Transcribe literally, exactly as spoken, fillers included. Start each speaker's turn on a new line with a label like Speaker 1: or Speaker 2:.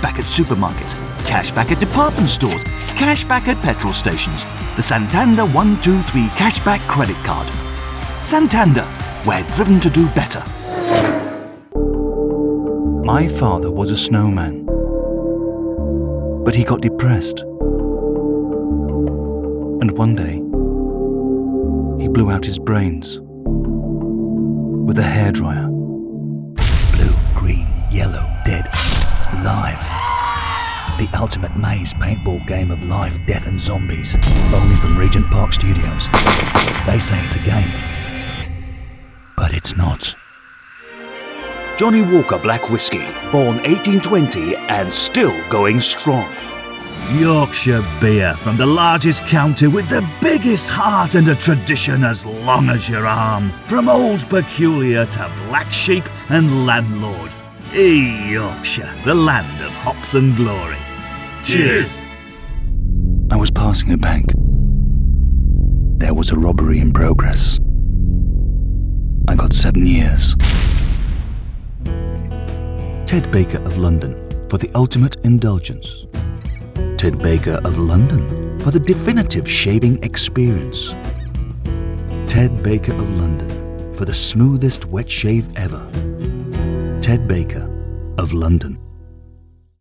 Speaker 1: Cashback at supermarkets, cashback at department stores, cashback at petrol stations. The Santander one two three Cashback Credit Card. Santander, we're driven to do better. My father was a snowman, but he got depressed. And one day, he blew out his brains with a hairdryer. Blue, green, yellow, dead, live. The ultimate maze paintball game of life, death and zombies. Only from Regent Park Studios. They say it's a game, but it's not. Johnny Walker Black Whiskey, born eighteen twenty and still going strong.
Speaker 2: Yorkshire beer from the largest county with the biggest heart and a tradition as long as your arm. From Old Peculiar to Black Sheep and Landlord. E Yorkshire, the land of hops and glory. Cheers!
Speaker 1: I was passing a bank. There was a robbery in progress. I got seven years. Ted Baker of London for the ultimate indulgence. Ted Baker of London for the definitive shaving experience. Ted Baker of London for the smoothest wet shave ever. Ted Baker of London.